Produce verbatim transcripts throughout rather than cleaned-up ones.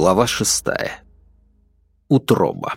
Глава шестая. Утроба.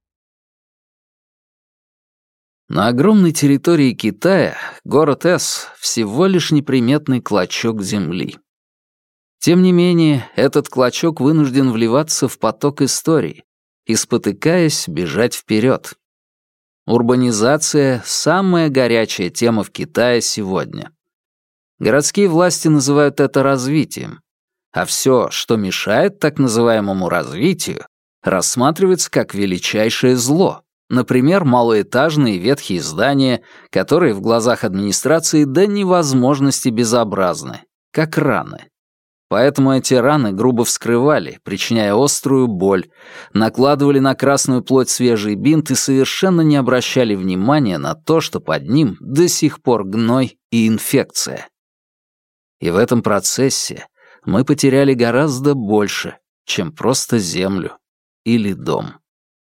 На огромной территории Китая город С всего лишь неприметный клочок земли. Тем не менее, этот клочок вынужден вливаться в поток истории и, спотыкаясь, бежать вперед. Урбанизация — самая горячая тема в Китае сегодня. Городские власти называют это развитием, а все, что мешает так называемому развитию, рассматривается как величайшее зло, например, малоэтажные ветхие здания, которые в глазах администрации до невозможности безобразны, как раны. Поэтому эти раны грубо вскрывали, причиняя острую боль, накладывали на красную плоть свежий бинт и совершенно не обращали внимания на то, что под ним до сих пор гной и инфекция. И в этом процессе мы потеряли гораздо больше, чем просто землю или дом.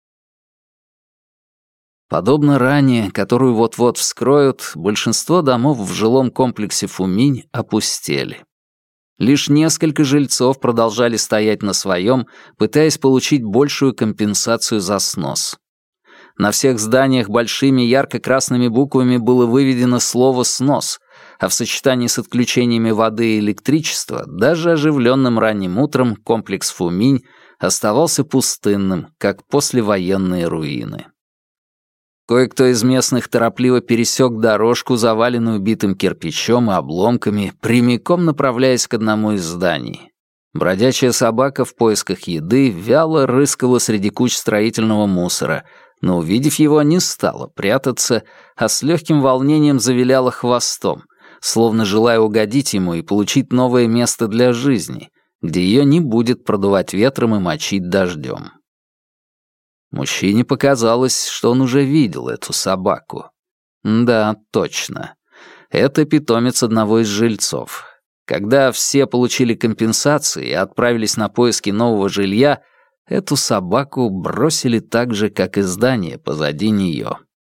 Подобно ране, которую вот-вот вскроют, большинство домов в жилом комплексе Фуминь опустели. Лишь несколько жильцов продолжали стоять на своем, пытаясь получить большую компенсацию за снос. На всех зданиях большими ярко-красными буквами было выведено слово «снос», а в сочетании с отключениями воды и электричества даже оживленным ранним утром комплекс Фуминь оставался пустынным, как послевоенные руины. Кое-кто из местных торопливо пересек дорожку, заваленную битым кирпичом и обломками, прямиком направляясь к одному из зданий. Бродячая собака в поисках еды вяло рыскала среди куч строительного мусора, но, увидев его, не стала прятаться, а с легким волнением завиляла хвостом, словно желая угодить ему и получить новое место для жизни, где ее не будет продувать ветром и мочить дождем. Мужчине показалось, что он уже видел эту собаку. Да, точно. Это питомец одного из жильцов. Когда все получили компенсации и отправились на поиски нового жилья, эту собаку бросили так же, как и здание позади нее.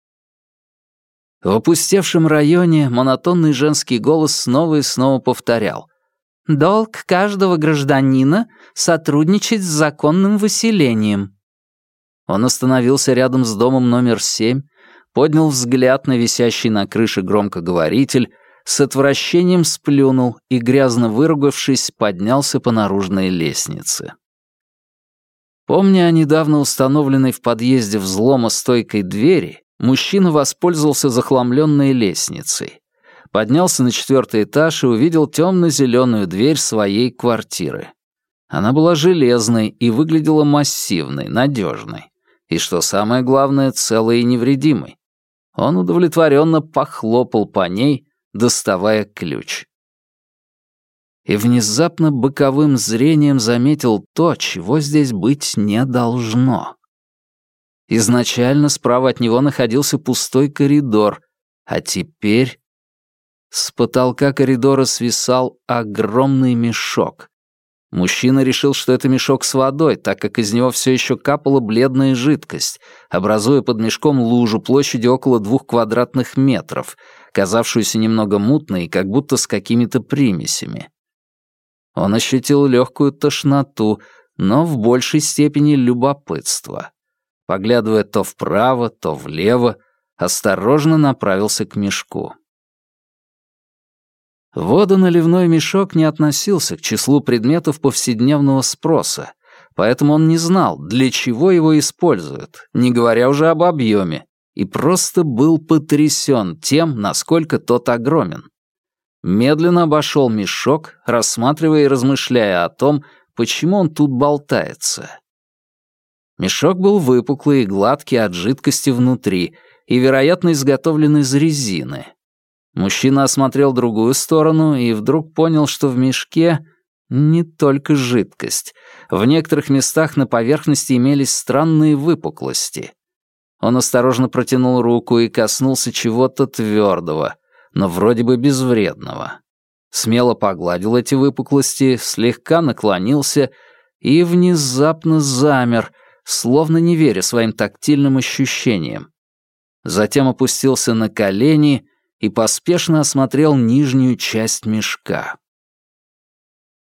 В опустевшем районе монотонный женский голос снова и снова повторял: «Долг каждого гражданина — сотрудничать с законным выселением». Он остановился рядом с домом номер семь, поднял взгляд на висящий на крыше громкоговоритель, с отвращением сплюнул и, грязно выругавшись, поднялся по наружной лестнице. Помня о недавно установленной в подъезде взломостойкой двери, мужчина воспользовался захламленной лестницей. Поднялся на четвертый этаж и увидел темно-зеленую дверь своей квартиры. Она была железной и выглядела массивной, надежной. И, что самое главное, целой и невредимой. Он удовлетворенно похлопал по ней, доставая ключ. И внезапно боковым зрением заметил то, чего здесь быть не должно. Изначально справа от него находился пустой коридор, а теперь с потолка коридора свисал огромный мешок. Мужчина решил, что это мешок с водой, так как из него все еще капала бледная жидкость, образуя под мешком лужу площадью около двух квадратных метров, казавшуюся немного мутной и как будто с какими-то примесями. Он ощутил легкую тошноту, но в большей степени любопытство. Поглядывая то вправо, то влево, осторожно направился к мешку. Водоналивной мешок не относился к числу предметов повседневного спроса, поэтому он не знал, для чего его используют, не говоря уже об объеме, и просто был потрясен тем, насколько тот огромен. Медленно обошел мешок, рассматривая и размышляя о том, почему он тут болтается. Мешок был выпуклый и гладкий от жидкости внутри и, вероятно, изготовлен из резины. Мужчина осмотрел другую сторону и вдруг понял, что в мешке не только жидкость. В некоторых местах на поверхности имелись странные выпуклости. Он осторожно протянул руку и коснулся чего-то твердого, но вроде бы безвредного. Смело погладил эти выпуклости, слегка наклонился и внезапно замер, словно не веря своим тактильным ощущениям. Затем опустился на колени и поспешно осмотрел нижнюю часть мешка.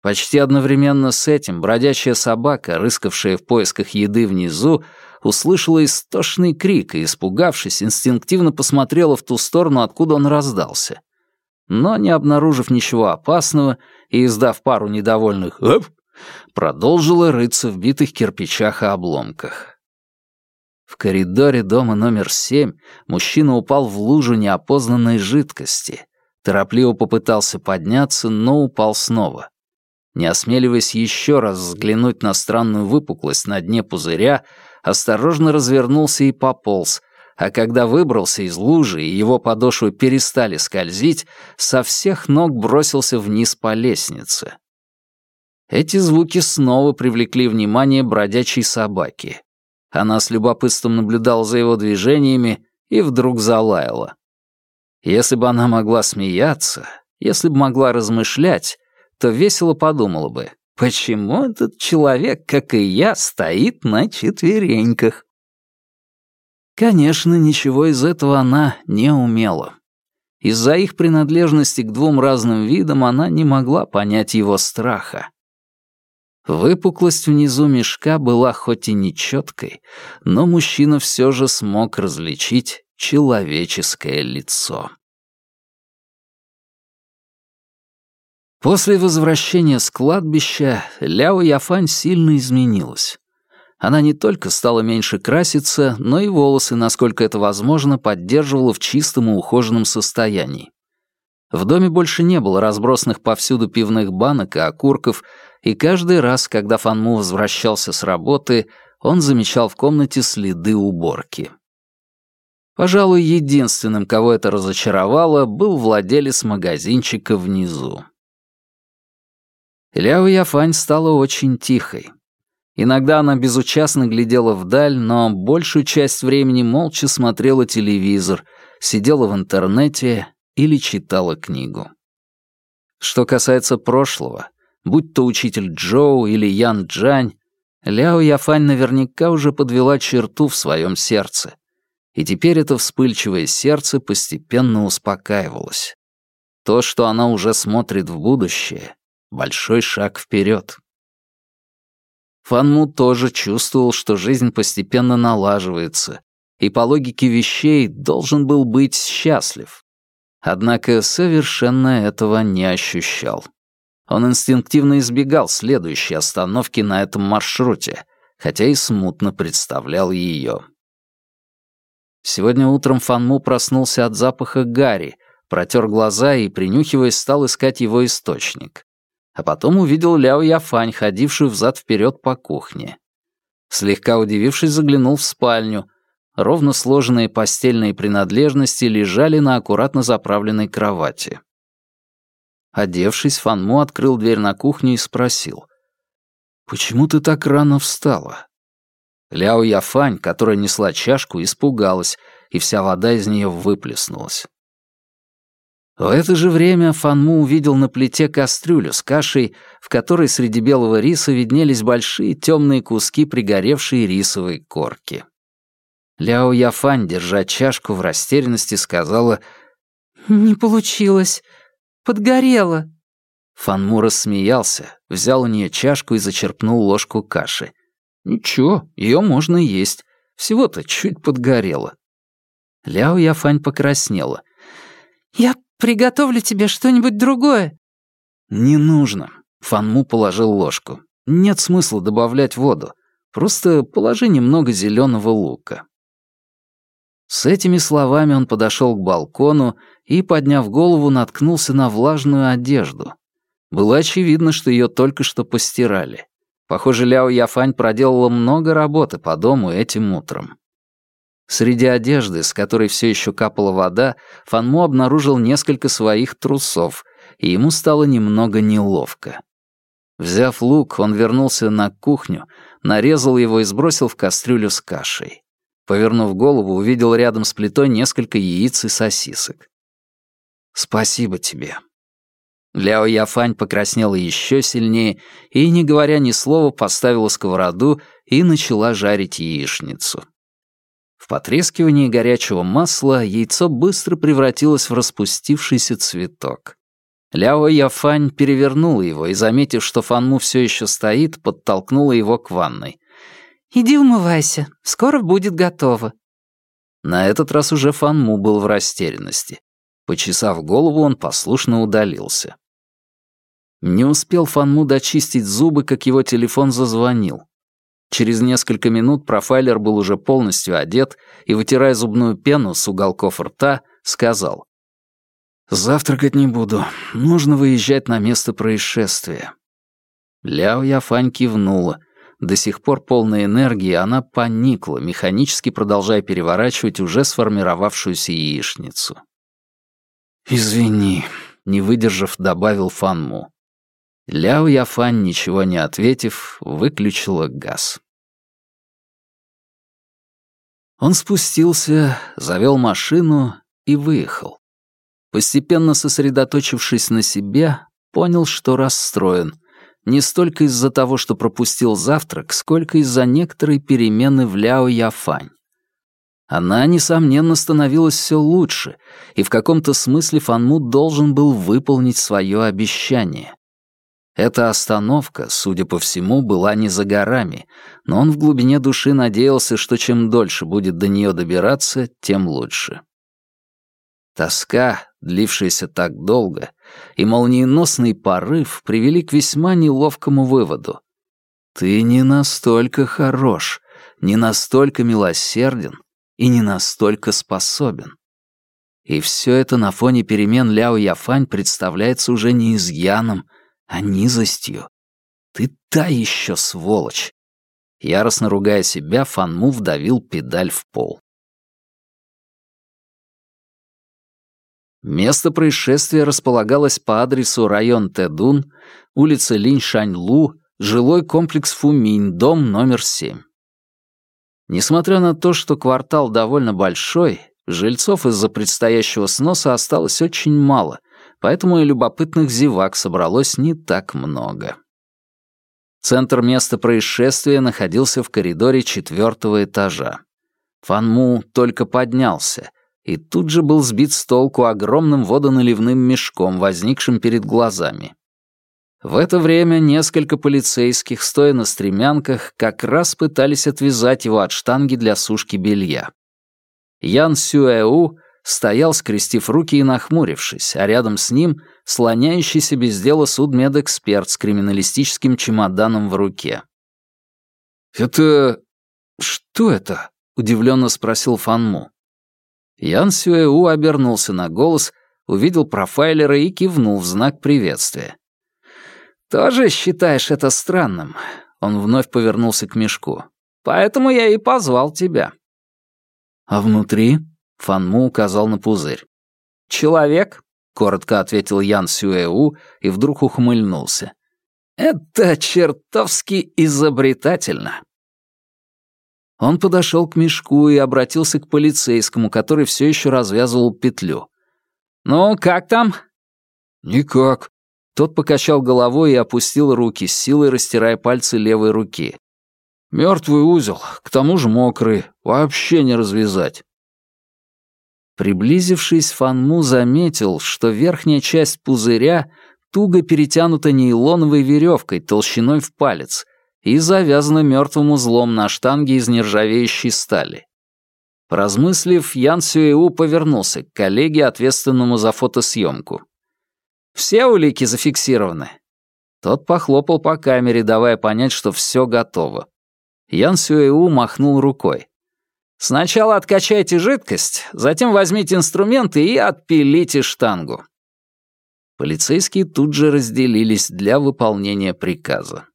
Почти одновременно с этим бродячая собака, рыскавшая в поисках еды внизу, услышала истошный крик и, испугавшись, инстинктивно посмотрела в ту сторону, откуда он раздался. Но, не обнаружив ничего опасного и издав пару недовольных «эп», продолжила рыться в битых кирпичах и обломках. В коридоре дома номер семь мужчина упал в лужу неопознанной жидкости. Торопливо попытался подняться, но упал снова. Не осмеливаясь еще раз взглянуть на странную выпуклость на дне пузыря, осторожно развернулся и пополз, а когда выбрался из лужи и его подошвы перестали скользить, со всех ног бросился вниз по лестнице. Эти звуки снова привлекли внимание бродячей собаки. Она с любопытством наблюдала за его движениями и вдруг залаяла. Если бы она могла смеяться, если бы могла размышлять, то весело подумала бы, почему этот человек, как и я, стоит на четвереньках. Конечно, ничего из этого она не умела. Из-за их принадлежности к двум разным видам она не могла понять его страха. Выпуклость внизу мешка была хоть и нечеткой, но мужчина все же смог различить человеческое лицо. После возвращения с кладбища Ляо Яфань сильно изменилась. Она не только стала меньше краситься, но и волосы, насколько это возможно, поддерживала в чистом и ухоженном состоянии. В доме больше не было разбросанных повсюду пивных банок и окурков, и каждый раз, когда Фан Му возвращался с работы, он замечал в комнате следы уборки. Пожалуй, единственным, кого это разочаровало, был владелец магазинчика внизу. Ляо Яфань стала очень тихой. Иногда она безучастно глядела вдаль, но большую часть времени молча смотрела телевизор, сидела в интернете или читала книгу. Что касается прошлого, будь то учитель Джоу или Ян Джань, Ляо Яфань наверняка уже подвела черту в своем сердце, и теперь это вспыльчивое сердце постепенно успокаивалось. То, что она уже смотрит в будущее, — большой шаг вперед. Фан Му тоже чувствовал, что жизнь постепенно налаживается, и по логике вещей должен был быть счастлив. Однако совершенно этого не ощущал. Он инстинктивно избегал следующей остановки на этом маршруте, хотя и смутно представлял ее. Сегодня утром Фан Му проснулся от запаха гари, протер глаза и, принюхиваясь, стал искать его источник. А потом увидел Ляо Яфань, ходившую взад-вперед по кухне. Слегка удивившись, заглянул в спальню. Ровно сложенные постельные принадлежности лежали на аккуратно заправленной кровати. Одевшись, Фан Му открыл дверь на кухню и спросил: «Почему ты так рано встала?» Ляо Яфань, которая несла чашку, испугалась, и вся вода из нее выплеснулась. В это же время Фан Му увидел на плите кастрюлю с кашей, в которой среди белого риса виднелись большие темные куски пригоревшей рисовой корки. Ляо Яфань, держа чашку, в растерянности сказала: «Не получилось. Подгорело». Фан Му рассмеялся, взял у нее чашку и зачерпнул ложку каши. «Ничего, ее можно есть. Всего-то чуть подгорело». Ляо Яфань покраснела. «Я приготовлю тебе что-нибудь другое». «Не нужно». Фан Му положил ложку. «Нет смысла добавлять воду. Просто положи немного зеленого лука». С этими словами он подошел к балкону и, подняв голову, наткнулся на влажную одежду. Было очевидно, что ее только что постирали. Похоже, Ляо Яфань проделала много работы по дому этим утром. Среди одежды, с которой все еще капала вода, Фан Му обнаружил несколько своих трусов, и ему стало немного неловко. Взяв лук, он вернулся на кухню, нарезал его и сбросил в кастрюлю с кашей. Повернув голову, увидел рядом с плитой несколько яиц и сосисок. «Спасибо тебе». Ляо Яфань покраснела еще сильнее и, не говоря ни слова, поставила сковороду и начала жарить яичницу. В потрескивании горячего масла яйцо быстро превратилось в распустившийся цветок. Ляо Яфань перевернула его и, заметив, что Фанму все еще стоит, подтолкнула его к ванной. «Иди умывайся, скоро будет готово». На этот раз уже Фанму был в растерянности. Почесав голову, он послушно удалился. Не успел Фанму дочистить зубы, как его телефон зазвонил. Через несколько минут профайлер был уже полностью одет и, вытирая зубную пену с уголков рта, сказал: «Завтракать не буду. Нужно выезжать на место происшествия». Ляо Яфань кивнула. До сих пор полной энергии она поникла, механически продолжая переворачивать уже сформировавшуюся яичницу. «Извини», — не выдержав, добавил Фанму. Ляо Яфань, ничего не ответив, выключила газ. Он спустился, завел машину и выехал. Постепенно сосредоточившись на себе, понял, что расстроен. Не столько из-за того, что пропустил завтрак, сколько из-за некоторой перемены в Ляо Яфань. Она, несомненно, становилась все лучше, и в каком-то смысле Фанму должен был выполнить свое обещание. Эта остановка, судя по всему, была не за горами, но он в глубине души надеялся, что чем дольше будет до нее добираться, тем лучше. Тоска, длившаяся так долго, и молниеносный порыв привели к весьма неловкому выводу. Ты не настолько хорош, не настолько милосерден и не настолько способен. И все это на фоне перемен Ляо Яфань представляется уже не изъяном, а низостью. Ты та еще сволочь. Яростно ругая себя, Фанму вдавил педаль в пол. Место происшествия располагалось по адресу район Тэдун, улица Линь-Шань-Лу, жилой комплекс Фуминь, дом номер семь. Несмотря на то, что квартал довольно большой, жильцов из-за предстоящего сноса осталось очень мало, поэтому и любопытных зевак собралось не так много. Центр места происшествия находился в коридоре четвертого этажа. Фанму только поднялся, и тут же был сбит с толку огромным водоналивным мешком, возникшим перед глазами. В это время несколько полицейских, стоя на стремянках, как раз пытались отвязать его от штанги для сушки белья. Ян Сюэу стоял, скрестив руки и нахмурившись, а рядом с ним слоняющийся без дела судмедэксперт с криминалистическим чемоданом в руке. «Это... что это?» — удивленно спросил Фанму. Ян Сюэу обернулся на голос, увидел профайлера и кивнул в знак приветствия. «Тоже считаешь это странным?» Он вновь повернулся к мешку. «Поэтому я и позвал тебя». «А внутри?» — Фанму указал на пузырь. «Человек», — коротко ответил Ян Сюэу и вдруг ухмыльнулся. «Это чертовски изобретательно». Он подошел к мешку и обратился к полицейскому, который все еще развязывал петлю. «Ну, как там?» «Никак». Тот покачал головой и опустил руки, с силой растирая пальцы левой руки. «Мертвый узел, к тому же мокрый, вообще не развязать». Приблизившись, Фанму заметил, что верхняя часть пузыря туго перетянута нейлоновой веревкой толщиной в палец и завязана мертвым узлом на штанге из нержавеющей стали. Поразмыслив, Ян Сюэу повернулся к коллеге, ответственному за фотосъемку. «Все улики зафиксированы?» Тот похлопал по камере, давая понять, что все готово. Ян Сюэу махнул рукой. «Сначала откачайте жидкость, затем возьмите инструменты и отпилите штангу». Полицейские тут же разделились для выполнения приказа.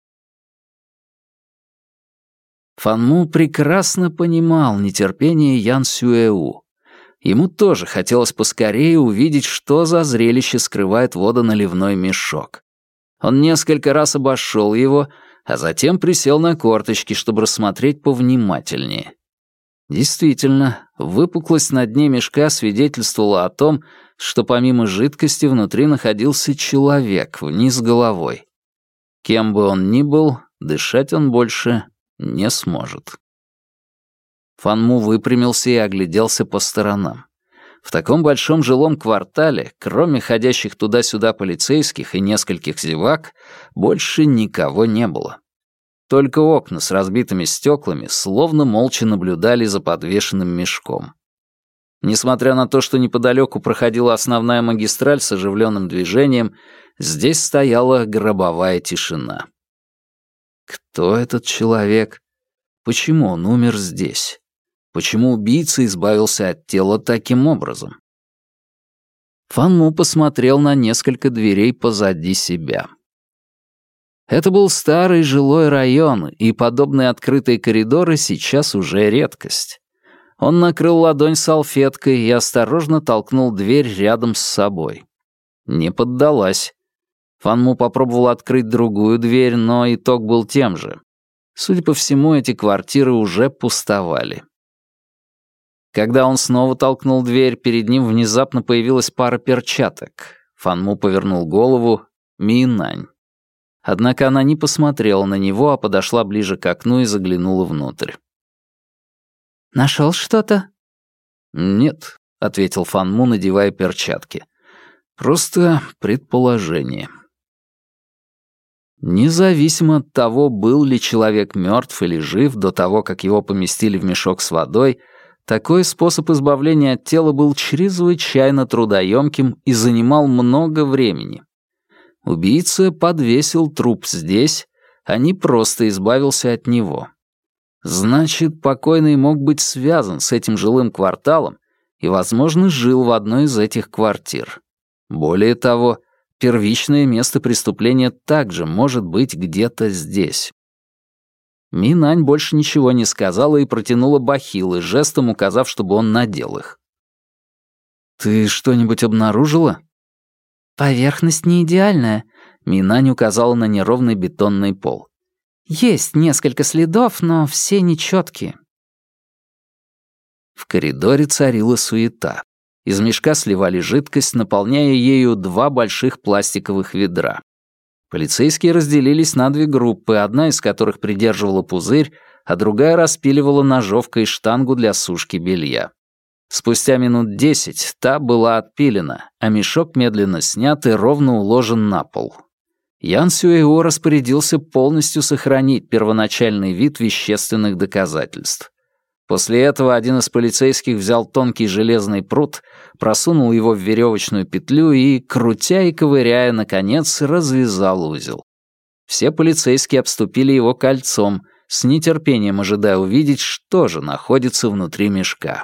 Фанму прекрасно понимал нетерпение Ян Сюэу. Ему тоже хотелось поскорее увидеть, что за зрелище скрывает водоналивной мешок. Он несколько раз обошел его, а затем присел на корточки, чтобы рассмотреть повнимательнее. Действительно, выпуклость на дне мешка свидетельствовала о том, что помимо жидкости внутри находился человек вниз головой. Кем бы он ни был, дышать он больше не сможет. Фанму выпрямился и огляделся по сторонам. В таком большом жилом квартале, кроме ходящих туда-сюда полицейских и нескольких зевак, больше никого не было. Только окна с разбитыми стеклами словно молча наблюдали за подвешенным мешком. Несмотря на то, что неподалеку проходила основная магистраль с оживленным движением, здесь стояла гробовая тишина. Кто этот человек? Почему он умер здесь? Почему убийца избавился от тела таким образом? Фан Му посмотрел на несколько дверей позади себя. Это был старый жилой район, и подобные открытые коридоры сейчас уже редкость. Он накрыл ладонь салфеткой и осторожно толкнул дверь рядом с собой. Не поддалась. Фан Му попробовал открыть другую дверь, но итог был тем же. Судя по всему, эти квартиры уже пустовали. Когда он снова толкнул дверь, перед ним внезапно появилась пара перчаток. Фан Му повернул голову. Минань. Однако она не посмотрела на него, а подошла ближе к окну и заглянула внутрь. «Нашел что-то?» «Нет», — ответил Фан Му, надевая перчатки. «Просто предположение». Независимо от того, был ли человек мертв или жив до того, как его поместили в мешок с водой, такой способ избавления от тела был чрезвычайно трудоемким и занимал много времени. Убийца подвесил труп здесь, а не просто избавился от него. Значит, покойный мог быть связан с этим жилым кварталом и, возможно, жил в одной из этих квартир. Более того, первичное место преступления также может быть где-то здесь. Минань больше ничего не сказала и протянула бахилы, жестом указав, чтобы он надел их. «Ты что-нибудь обнаружила?» «Поверхность не идеальная», — Минань указала на неровный бетонный пол. «Есть несколько следов, но все нечеткие». В коридоре царила суета. Из мешка сливали жидкость, наполняя ею два больших пластиковых ведра. Полицейские разделились на две группы, одна из которых придерживала пузырь, а другая распиливала ножовкой штангу для сушки белья. Спустя минут десять та была отпилена, а мешок медленно снят и ровно уложен на пол. Ян Сюэйо распорядился полностью сохранить первоначальный вид вещественных доказательств. После этого один из полицейских взял тонкий железный прут, просунул его в веревочную петлю и, крутя и ковыряя, наконец, развязал узел. Все полицейские обступили его кольцом, с нетерпением ожидая увидеть, что же находится внутри мешка.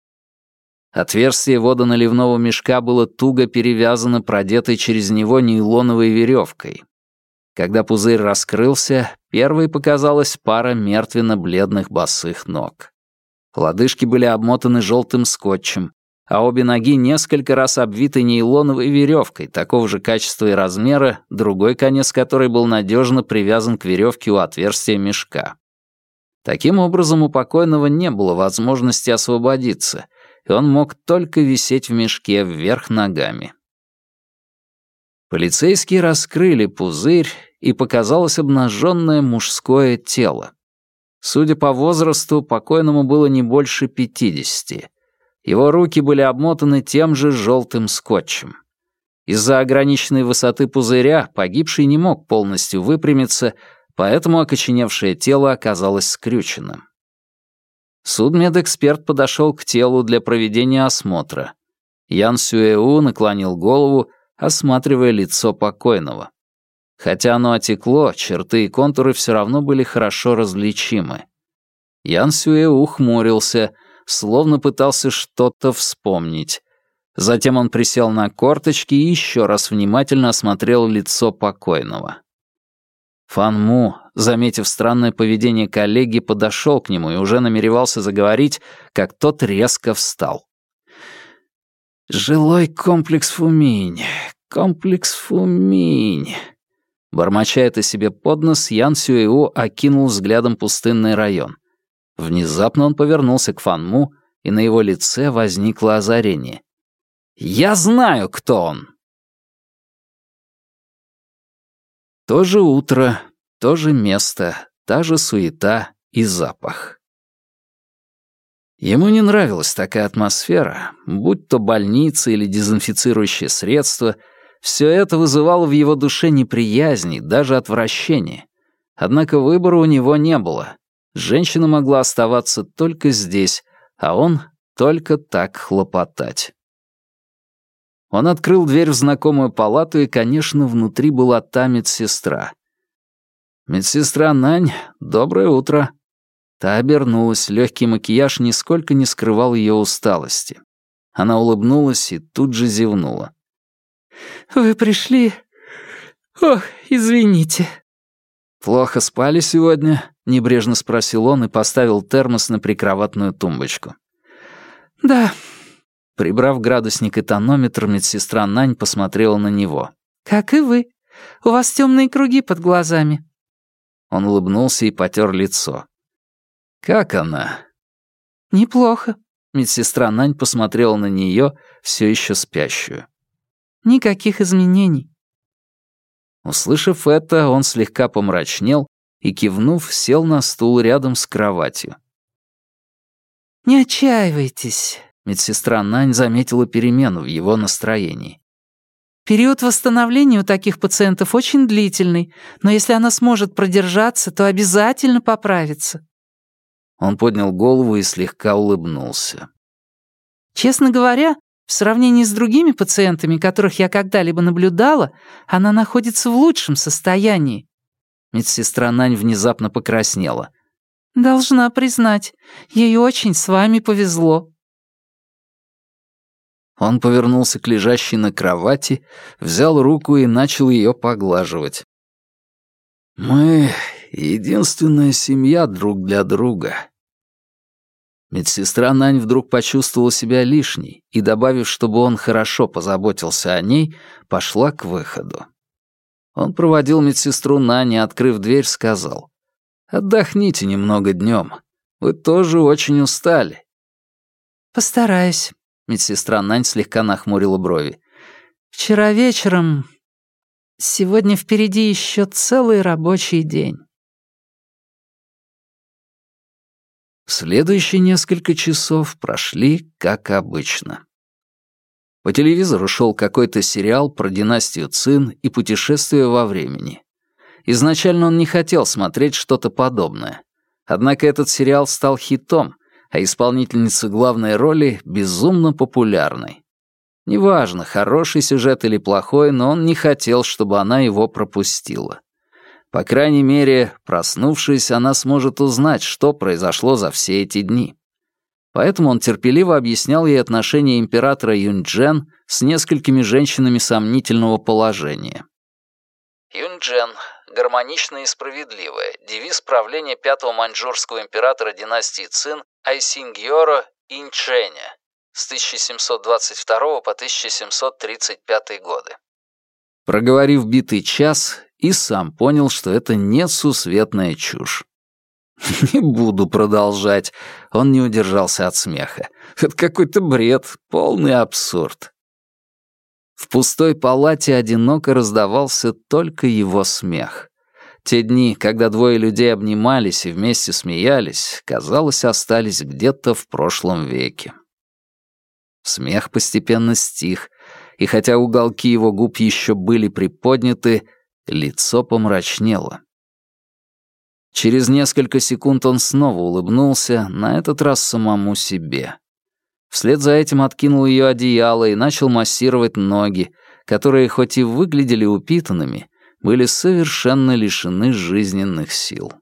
Отверстие водоналивного мешка было туго перевязано продетой через него нейлоновой веревкой. Когда пузырь раскрылся, первой показалась пара мертвенно-бледных босых ног. Лодыжки были обмотаны желтым скотчем, а обе ноги несколько раз обвиты нейлоновой веревкой такого же качества и размера, другой конец которой был надежно привязан к веревке у отверстия мешка. Таким образом, у покойного не было возможности освободиться, и он мог только висеть в мешке вверх ногами. Полицейские раскрыли пузырь, и показалось обнаженное мужское тело. Судя по возрасту, покойному было не больше пятидесяти. Его руки были обмотаны тем же желтым скотчем. Из-за ограниченной высоты пузыря погибший не мог полностью выпрямиться, поэтому окоченевшее тело оказалось скрюченным. Судмедэксперт подошел к телу для проведения осмотра. Ян Сюэу наклонил голову, осматривая лицо покойного. Хотя оно отекло, черты и контуры все равно были хорошо различимы. Ян Сюэу хмурился, словно пытался что-то вспомнить. Затем он присел на корточки и еще раз внимательно осмотрел лицо покойного. Фан Му, заметив странное поведение коллеги, подошел к нему и уже намеревался заговорить, как тот резко встал. «Жилой комплекс Фуминь, комплекс Фуминь». Бормоча это себе под нос, Ян Сюэу окинул взглядом пустынный район. Внезапно он повернулся к Фан Му, и на его лице возникло озарение. «Я знаю, кто он!» То же утро, то же место, та же суета и запах. Ему не нравилась такая атмосфера, будь то больница или дезинфицирующее средство, все это вызывало в его душе неприязнь и даже отвращение. Однако выбора у него не было. Женщина могла оставаться только здесь, а он только так хлопотать. Он открыл дверь в знакомую палату, и, конечно, внутри была та медсестра. «Медсестра Нань, доброе утро». Та обернулась, легкий макияж нисколько не скрывал ее усталости. Она улыбнулась и тут же зевнула. «Вы пришли? Ох, извините». «Плохо спали сегодня?» — небрежно спросил он и поставил термос на прикроватную тумбочку. «Да». Прибрав градусник и тонометр, медсестра Нань посмотрела на него. «Как и вы. У вас темные круги под глазами». Он улыбнулся и потер лицо. «Как она?» «Неплохо». Медсестра Нань посмотрела на нее, все еще спящую. «Никаких изменений». Услышав это, он слегка помрачнел и, кивнув, сел на стул рядом с кроватью. «Не отчаивайтесь», — медсестра Нань заметила перемену в его настроении. «Период восстановления у таких пациентов очень длительный, но если она сможет продержаться, то обязательно поправится». Он поднял голову и слегка улыбнулся. «Честно говоря, в сравнении с другими пациентами, которых я когда-либо наблюдала, она находится в лучшем состоянии». Медсестра Нань внезапно покраснела. «Должна признать, ей очень с вами повезло». Он повернулся к лежащей на кровати, взял руку и начал ее поглаживать. «Мы — единственная семья друг для друга». Медсестра Нань вдруг почувствовала себя лишней и, добавив, чтобы он хорошо позаботился о ней, пошла к выходу. Он проводил медсестру Нань и, открыв дверь, сказал: «Отдохните немного днем. Вы тоже очень устали». «Постараюсь», — медсестра Нань слегка нахмурила брови. «Вчера вечером... Сегодня впереди еще целый рабочий день». Следующие несколько часов прошли как обычно. По телевизору шел какой-то сериал про династию Цин и путешествия во времени. Изначально он не хотел смотреть что-то подобное. Однако этот сериал стал хитом, а исполнительница главной роли безумно популярной. Неважно, хороший сюжет или плохой, но он не хотел, чтобы она его пропустила. По крайней мере, проснувшись, она сможет узнать, что произошло за все эти дни. Поэтому он терпеливо объяснял ей отношения императора Юньчжэн с несколькими женщинами сомнительного положения. Юньчжэн — гармоничное и справедливое, девиз правления пятого маньчжурского императора династии Цин Айсиньгьоро Инчжэня с тысяча семьсот двадцать второго по тысяча семьсот тридцать пятый годы. Проговорив битый час, и сам понял, что это несусветная чушь. «Не буду продолжать», — он не удержался от смеха. «Это какой-то бред, полный абсурд». В пустой палате одиноко раздавался только его смех. Те дни, когда двое людей обнимались и вместе смеялись, казалось, остались где-то в прошлом веке. Смех постепенно стих, и хотя уголки его губ еще были приподняты, лицо помрачнело. Через несколько секунд он снова улыбнулся, на этот раз самому себе. Вслед за этим откинул ее одеяло и начал массировать ноги, которые, хоть и выглядели упитанными, были совершенно лишены жизненных сил.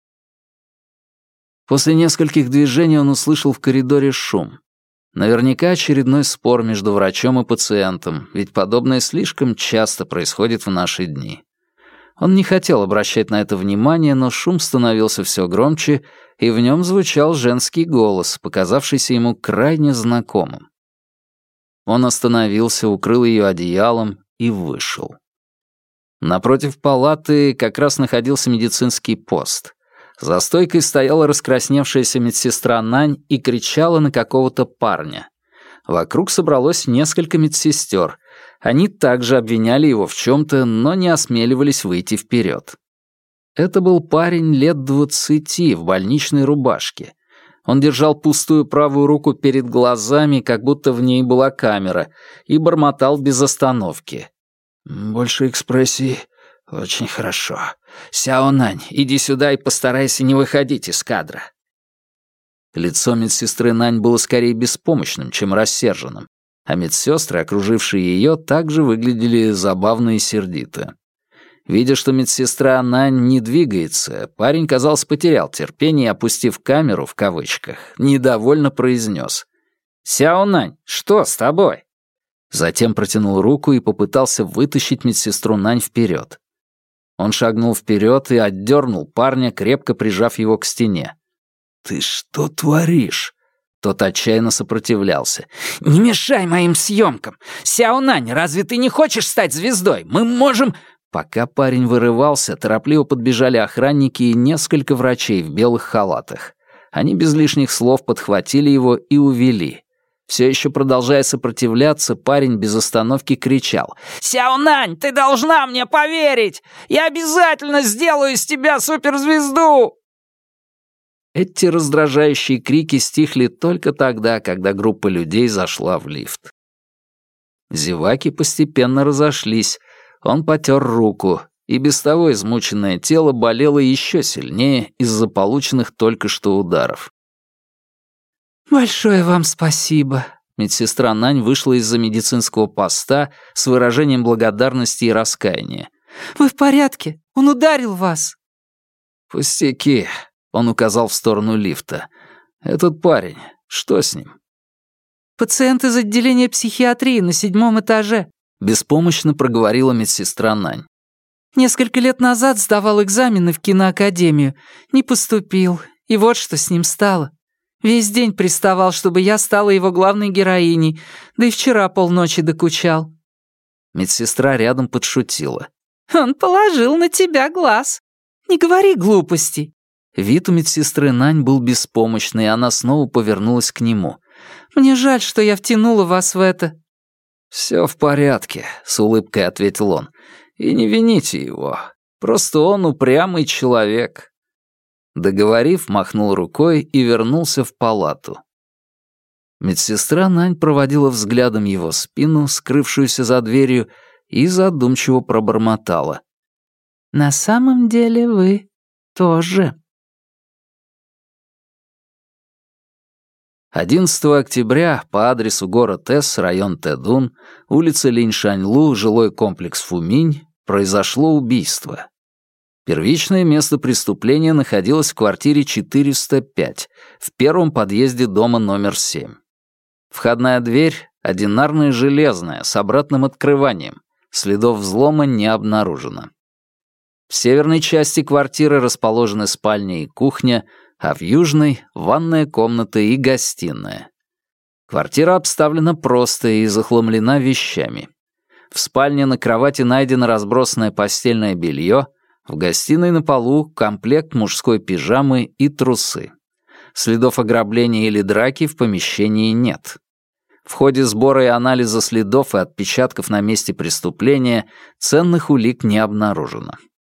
После нескольких движений он услышал в коридоре шум. Наверняка очередной спор между врачом и пациентом, ведь подобное слишком часто происходит в наши дни. Он не хотел обращать на это внимание, но шум становился все громче, и в нем звучал женский голос, показавшийся ему крайне знакомым. Он остановился, укрыл ее одеялом и вышел. Напротив палаты как раз находился медицинский пост. За стойкой стояла раскрасневшаяся медсестра Нань и кричала на какого-то парня. Вокруг собралось несколько медсестер. Они также обвиняли его в чем-то, но не осмеливались выйти вперед. Это был парень лет двадцати в больничной рубашке. Он держал пустую правую руку перед глазами, как будто в ней была камера, и бормотал без остановки. «Больше экспрессии. Очень хорошо. Сяо Нань, иди сюда и постарайся не выходить из кадра». Лицо медсестры Нань было скорее беспомощным, чем рассерженным, а медсестры, окружившие ее, также выглядели забавно и сердито. Видя, что медсестра Нань не двигается, парень, казалось, потерял терпение и, опустив камеру, в кавычках, недовольно произнес: «Сяо Нань, что с тобой?» Затем протянул руку и попытался вытащить медсестру Нань вперед. Он шагнул вперед и отдернул парня, крепко прижав его к стене. «Ты что творишь?» Тот отчаянно сопротивлялся. «Не мешай моим съемкам! Сяо Нань, разве ты не хочешь стать звездой? Мы можем...» Пока парень вырывался, торопливо подбежали охранники и несколько врачей в белых халатах. Они без лишних слов подхватили его и увели. Все еще продолжая сопротивляться, парень без остановки кричал: «Сяо Нань, ты должна мне поверить! Я обязательно сделаю из тебя суперзвезду!» Эти раздражающие крики стихли только тогда, когда группа людей зашла в лифт. Зеваки постепенно разошлись. Он потер руку, и без того измученное тело болело еще сильнее из-за полученных только что ударов. «Большое вам спасибо». Медсестра Нань вышла из-за медицинского поста с выражением благодарности и раскаяния. «Вы в порядке? Он ударил вас?» «Пустяки», — он указал в сторону лифта. «Этот парень, что с ним?» «Пациент из отделения психиатрии на седьмом этаже», — беспомощно проговорила медсестра Нань. «Несколько лет назад сдавал экзамены в киноакадемию. Не поступил. И вот что с ним стало. Весь день приставал, чтобы я стала его главной героиней, да и вчера полночи докучал». Медсестра рядом подшутила. «Он положил на тебя глаз. Не говори глупостей». Вид у медсестры Нань был беспомощный, и она снова повернулась к нему. «Мне жаль, что я втянула вас в это». «Все в порядке», — с улыбкой ответил он. «И не вините его. Просто он упрямый человек». Договорив, махнул рукой и вернулся в палату. Медсестра Нань проводила взглядом его спину, скрывшуюся за дверью, и задумчиво пробормотала: «На самом деле вы тоже». одиннадцатого октября по адресу город С, район Тэдун, улица Линьшаньлу, жилой комплекс Фуминь, произошло убийство. Первичное место преступления находилось в квартире четыреста пять, в первом подъезде дома номер семь. Входная дверь одинарная железная, с обратным открыванием, следов взлома не обнаружено. В северной части квартиры расположены спальня и кухня, а в южной — ванная комната и гостиная. Квартира обставлена просто и захламлена вещами. В спальне на кровати найдено разбросанное постельное белье, в гостиной на полу комплект мужской пижамы и трусы. Следов ограбления или драки в помещении нет. В ходе сбора и анализа следов и отпечатков на месте преступления ценных улик не обнаружено.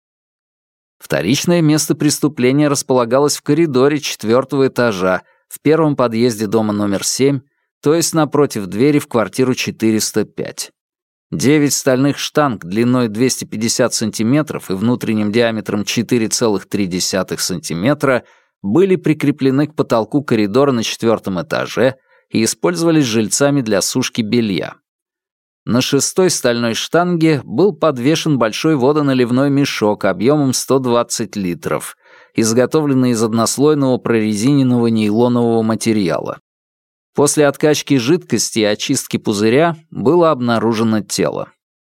Вторичное место преступления располагалось в коридоре четвертого этажа, в первом подъезде дома номер семь, то есть напротив двери в квартиру четыреста пять. Девять стальных штанг длиной двести пятьдесят сантиметров и внутренним диаметром четыре целых три десятых сантиметра были прикреплены к потолку коридора на четвертом этаже и использовались жильцами для сушки белья. На шестой стальной штанге был подвешен большой водоналивной мешок объемом сто двадцать литров, изготовленный из однослойного прорезиненного нейлонового материала. После откачки жидкости и очистки пузыря было обнаружено тело.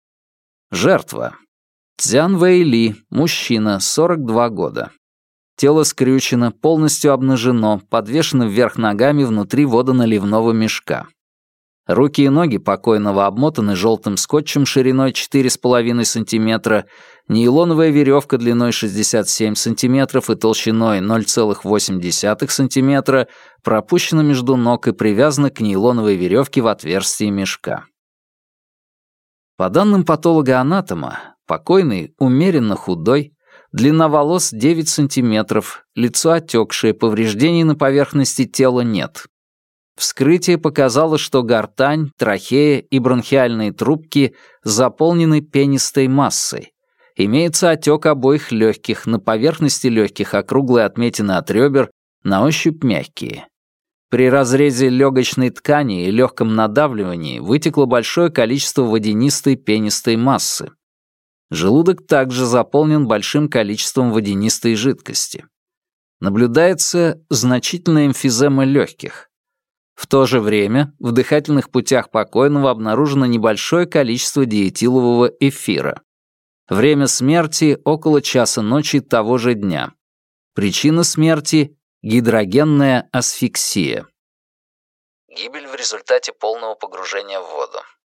Жертва. Цзян Вэй Ли, мужчина, сорок два года. Тело скрючено, полностью обнажено, подвешено вверх ногами внутри водоналивного мешка. Руки и ноги покойного обмотаны желтым скотчем шириной четыре с половиной сантиметра, нейлоновая веревка длиной шестьдесят семь сантиметров и толщиной ноль целых восемь десятых сантиметра пропущена между ног и привязана к нейлоновой веревке в отверстии мешка. По данным патолога-анатома, покойный умеренно худой, Длина волос девять сантиметров, лицо отекшее, повреждений на поверхности тела нет. Вскрытие показало, что гортань, трахея и бронхиальные трубки заполнены пенистой массой. Имеется отек обоих легких, на поверхности легких округлые отметины от ребер, на ощупь мягкие. При разрезе легочной ткани и легком надавливании вытекло большое количество водянистой пенистой массы. Желудок также заполнен большим количеством водянистой жидкости. Наблюдается значительная эмфизема легких. В то же время в дыхательных путях покойного обнаружено небольшое количество диэтилового эфира. Время смерти — около часа ночи того же дня. Причина смерти — гидрогенная асфиксия. Гибель в результате полного погружения в воду.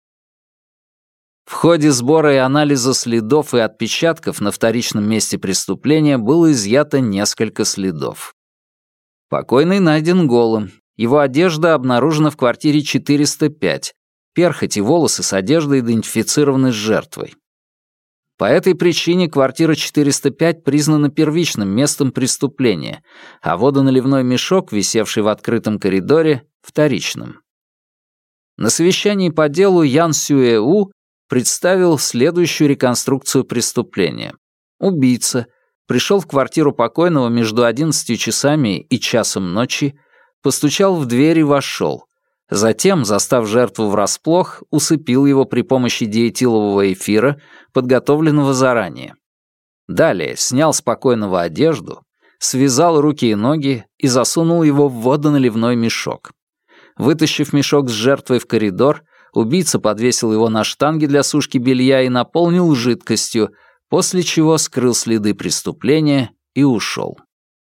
В ходе сбора и анализа следов и отпечатков на вторичном месте преступления было изъято несколько следов. Покойный найден голым. Его одежда обнаружена в квартире четыреста пять. Перхоть и волосы с одеждой идентифицированы с жертвой. По этой причине квартира четыреста пять признана первичным местом преступления, а водоналивной мешок, висевший в открытом коридоре, — вторичным. На совещании по делу Ян Сюэ-У представил следующую реконструкцию преступления. Убийца пришел в квартиру покойного между одиннадцатью часами и часом ночи, постучал в дверь и вошел. Затем, застав жертву врасплох, усыпил его при помощи диэтилового эфира, подготовленного заранее. Далее снял с покойного одежду, связал руки и ноги и засунул его в водоналивной мешок. Вытащив мешок с жертвой в коридор, убийца подвесил его на штанги для сушки белья и наполнил жидкостью, после чего скрыл следы преступления и ушел.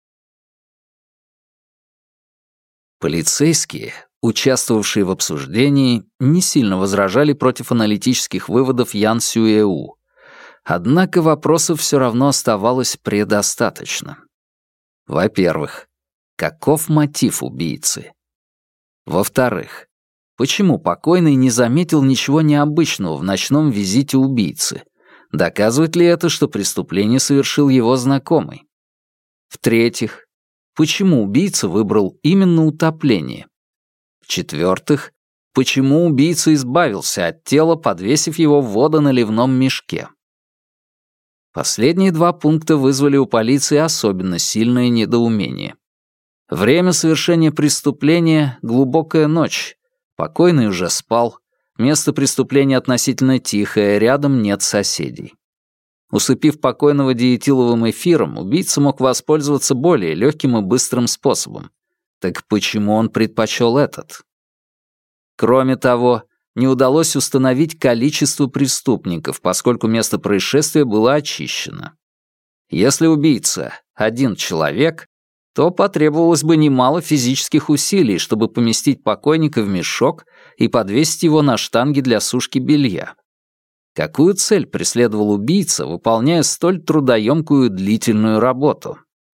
Полицейские, участвовавшие в обсуждении, не сильно возражали против аналитических выводов Ян Сюэ-У. Однако вопросов все равно оставалось предостаточно. Во-первых, каков мотив убийцы? Во-вторых, почему покойный не заметил ничего необычного в ночном визите убийцы? Доказывает ли это, что преступление совершил его знакомый? В-третьих, почему убийца выбрал именно утопление? В-четвертых, почему убийца избавился от тела, подвесив его в водоналивном мешке? Последние два пункта вызвали у полиции особенно сильное недоумение. Время совершения преступления — глубокая ночь. Покойный уже спал. Место преступления относительно тихое, рядом нет соседей. Усыпив покойного диэтиловым эфиром, убийца мог воспользоваться более легким и быстрым способом. Так почему он предпочел этот? Кроме того, не удалось установить количество преступников, поскольку место происшествия было очищено. Если убийца — один человек, то потребовалось бы немало физических усилий, чтобы поместить покойника в мешок и подвесить его на штанги для сушки белья. Какую цель преследовал убийца, выполняя столь трудоемкую и длительную работу?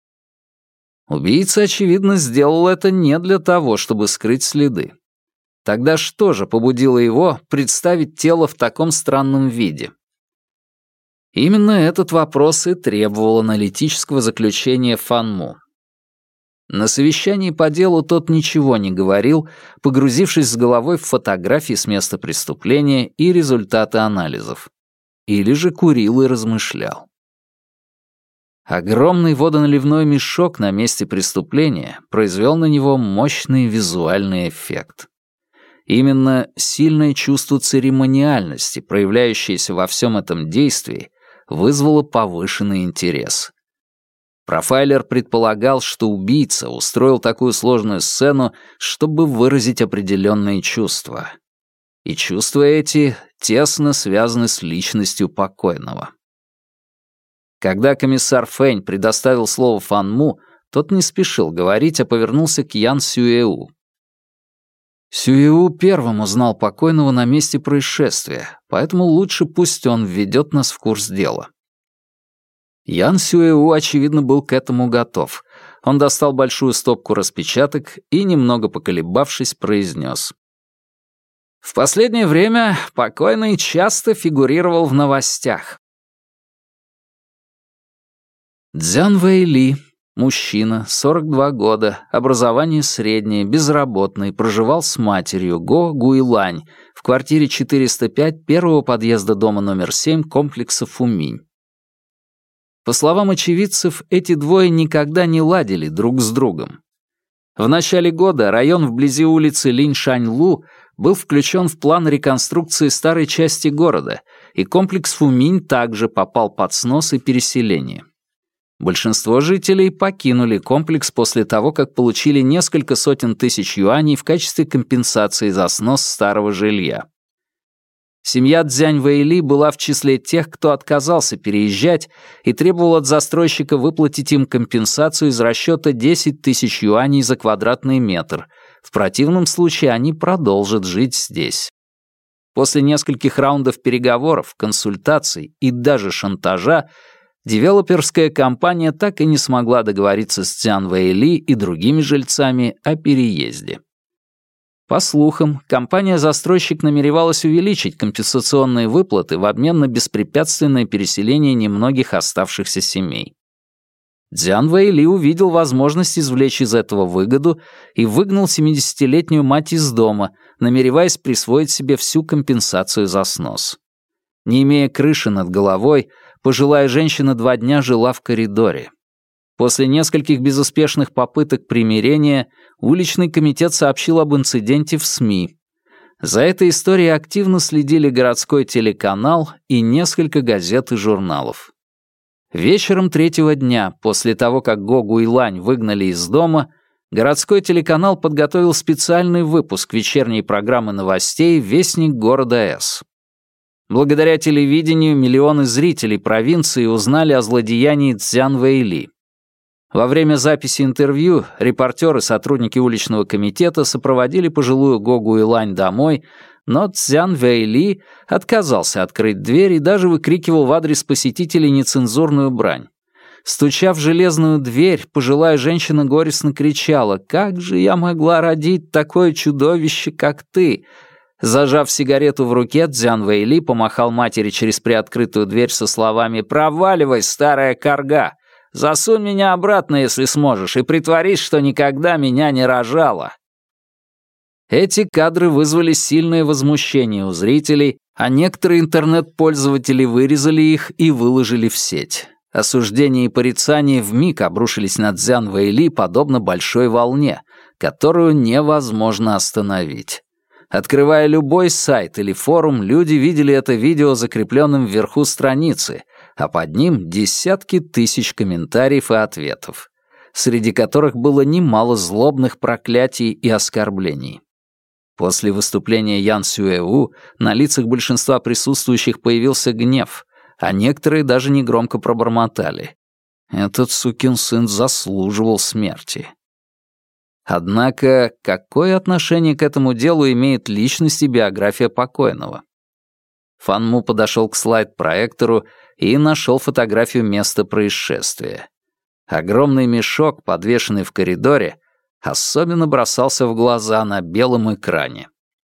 Убийца, очевидно, сделал это не для того, чтобы скрыть следы. Тогда что же побудило его представить тело в таком странном виде? Именно этот вопрос и требовал аналитического заключения Фан Му. На совещании по делу тот ничего не говорил, погрузившись с головой в фотографии с места преступления и результаты анализов. Или же курил и размышлял. Огромный водоналивной мешок на месте преступления произвел на него мощный визуальный эффект. Именно сильное чувство церемониальности, проявляющееся во всем этом действии, вызвало повышенный интерес. Профайлер предполагал, что убийца устроил такую сложную сцену, чтобы выразить определенные чувства. И чувства эти тесно связаны с личностью покойного. Когда комиссар Фэнь предоставил слово Фан Му, тот не спешил говорить, а повернулся к Ян Сюэ-У. Сюэ-У первым узнал покойного на месте происшествия, поэтому лучше пусть он введет нас в курс дела. Ян Сюэ-У, очевидно, был к этому готов. Он достал большую стопку распечаток и, немного поколебавшись, произнес. В последнее время покойный часто фигурировал в новостях. Цзян Вэйли, мужчина, сорок два года, образование среднее, безработный, проживал с матерью Го Гуйлань в квартире четыреста пять первого подъезда дома номер семь комплекса Фуминь. По словам очевидцев, эти двое никогда не ладили друг с другом. В начале года район вблизи улицы Линьшаньлу был включен в план реконструкции старой части города, и комплекс Фуминь также попал под снос и переселение. Большинство жителей покинули комплекс после того, как получили несколько сотен тысяч юаней в качестве компенсации за снос старого жилья. Семья Цзянь Вэйли была в числе тех, кто отказался переезжать и требовал от застройщика выплатить им компенсацию из расчета десять тысяч юаней за квадратный метр. В противном случае они продолжат жить здесь. После нескольких раундов переговоров, консультаций и даже шантажа девелоперская компания так и не смогла договориться с Цзян Вэйли и другими жильцами о переезде. По слухам, компания-застройщик намеревалась увеличить компенсационные выплаты в обмен на беспрепятственное переселение немногих оставшихся семей. Цзян Вэйли увидел возможность извлечь из этого выгоду и выгнал семидесятилетнюю мать из дома, намереваясь присвоить себе всю компенсацию за снос. Не имея крыши над головой, пожилая женщина два дня жила в коридоре. После нескольких безуспешных попыток примирения уличный комитет сообщил об инциденте в СМИ. За этой историей активно следили городской телеканал и несколько газет и журналов. Вечером третьего дня, после того, как Го Гуйлань выгнали из дома, городской телеканал подготовил специальный выпуск вечерней программы новостей «Вестник города С». Благодаря телевидению миллионы зрителей провинции узнали о злодеянии Цзян Вэйли. Во время записи интервью репортеры и сотрудники уличного комитета сопроводили пожилую Го Гуйлань домой, но Цзян Вэйли отказался открыть дверь и даже выкрикивал в адрес посетителей нецензурную брань. Стуча в железную дверь, пожилая женщина горестно кричала: «Как же я могла родить такое чудовище, как ты?» Зажав сигарету в руке, Цзян Вэйли помахал матери через приоткрытую дверь со словами: «Проваливай, старая карга! Засунь меня обратно, если сможешь, и притворись, что никогда меня не рожала». Эти кадры вызвали сильное возмущение у зрителей, а некоторые интернет-пользователи вырезали их и выложили в сеть. Осуждение и порицание вмиг обрушились на Цзян Вэйли подобно большой волне, которую невозможно остановить. Открывая любой сайт или форум, люди видели это видео закрепленным вверху страницы, а под ним десятки тысяч комментариев и ответов, среди которых было немало злобных проклятий и оскорблений. После выступления Ян Сюэу на лицах большинства присутствующих появился гнев, а некоторые даже негромко пробормотали: «Этот сукин сын заслуживал смерти». Однако, какое отношение к этому делу имеет личность и биография покойного? Фан Му подошел к слайд-проектору и нашел фотографию места происшествия. Огромный мешок, подвешенный в коридоре, особенно бросался в глаза на белом экране.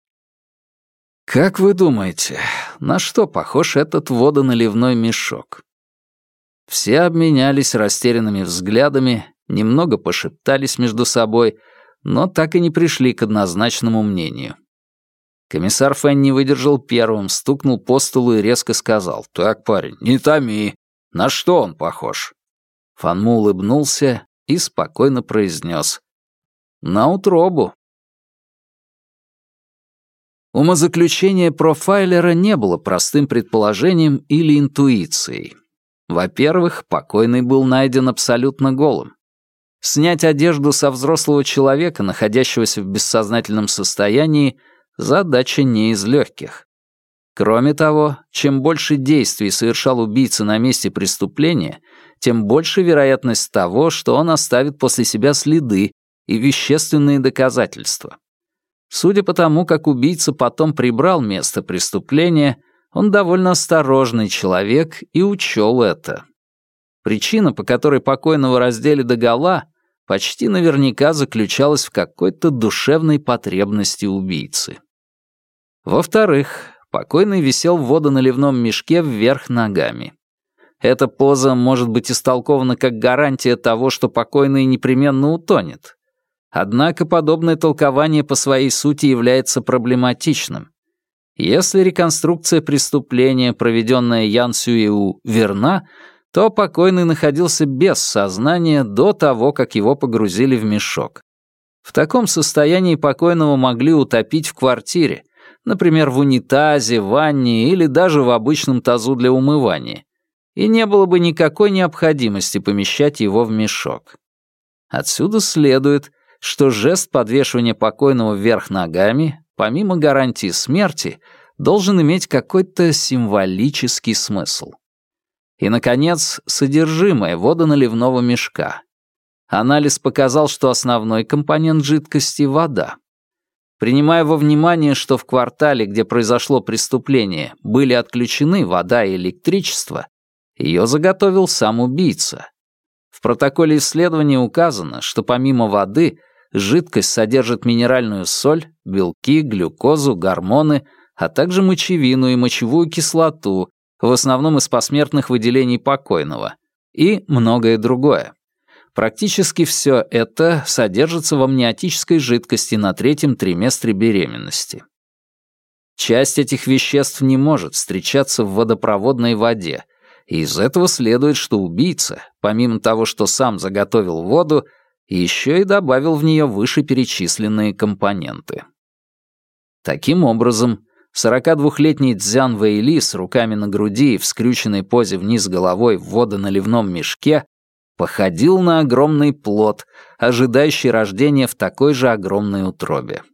Как вы думаете, на что похож этот водоналивной мешок? Все обменялись растерянными взглядами, немного пошептались между собой, но так и не пришли к однозначному мнению. Комиссар Фэн не выдержал первым, стукнул по столу и резко сказал: «Так, парень, не томи. На что он похож?» Фан Му улыбнулся и спокойно произнес: «На утробу». Умозаключение профайлера не было простым предположением или интуицией. Во-первых, покойный был найден абсолютно голым. Снять одежду со взрослого человека, находящегося в бессознательном состоянии, задача не из легких. Кроме того, чем больше действий совершал убийца на месте преступления, тем больше вероятность того, что он оставит после себя следы и вещественные доказательства. Судя по тому, как убийца потом прибрал место преступления, он довольно осторожный человек и учел это. Причина, по которой покойного раздели догола, почти наверняка заключалась в какой-то душевной потребности убийцы. Во-вторых, покойный висел в водоналивном мешке вверх ногами. Эта поза может быть истолкована как гарантия того, что покойный непременно утонет. Однако подобное толкование по своей сути является проблематичным. Если реконструкция преступления, проведенная Ян Сюэу, верна, то покойный находился без сознания до того, как его погрузили в мешок. В таком состоянии покойного могли утопить в квартире, например, в унитазе, ванне или даже в обычном тазу для умывания, и не было бы никакой необходимости помещать его в мешок. Отсюда следует, что жест подвешивания покойного вверх ногами, помимо гарантии смерти, должен иметь какой-то символический смысл. И, наконец, содержимое водоналивного мешка. Анализ показал, что основной компонент жидкости — вода. Принимая во внимание, что в квартале, где произошло преступление, были отключены вода и электричество, ее заготовил сам убийца. В протоколе исследования указано, что помимо воды жидкость содержит минеральную соль, белки, глюкозу, гормоны, а также мочевину и мочевую кислоту, в основном из посмертных выделений покойного, и многое другое. Практически все это содержится в амниотической жидкости на третьем триместре беременности. Часть этих веществ не может встречаться в водопроводной воде, и из этого следует, что убийца, помимо того, что сам заготовил воду, еще и добавил в нее вышеперечисленные компоненты. Таким образом, сорокадвухлетний Цзян Вэйли с руками на груди и в скрюченной позе вниз головой в водоналивном мешке походил на огромный плод, ожидающий рождения в такой же огромной утробе.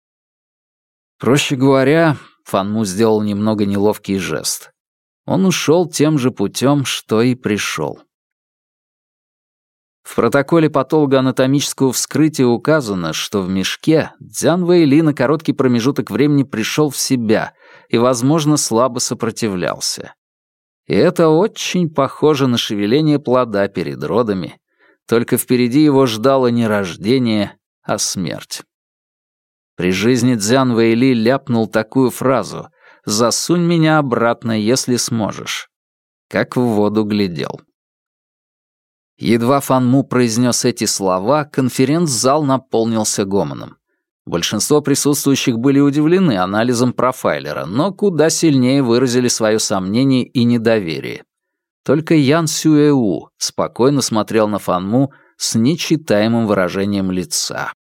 Проще говоря, Фанму сделал немного неловкий жест. Он ушел тем же путем, что и пришел. В протоколе патологоанатомического вскрытия указано, что в мешке Цзян Вэйли на короткий промежуток времени пришел в себя и, возможно, слабо сопротивлялся. И это очень похоже на шевеление плода перед родами, только впереди его ждало не рождение, а смерть. При жизни Цзян Вэйли ляпнул такую фразу «Засунь меня обратно, если сможешь», как в воду глядел. Едва Фанму произнес эти слова, конференц-зал наполнился гомоном. Большинство присутствующих были удивлены анализом профайлера, но куда сильнее выразили свое сомнение и недоверие. Только Ян Сюэу спокойно смотрел на Фанму с нечитаемым выражением лица.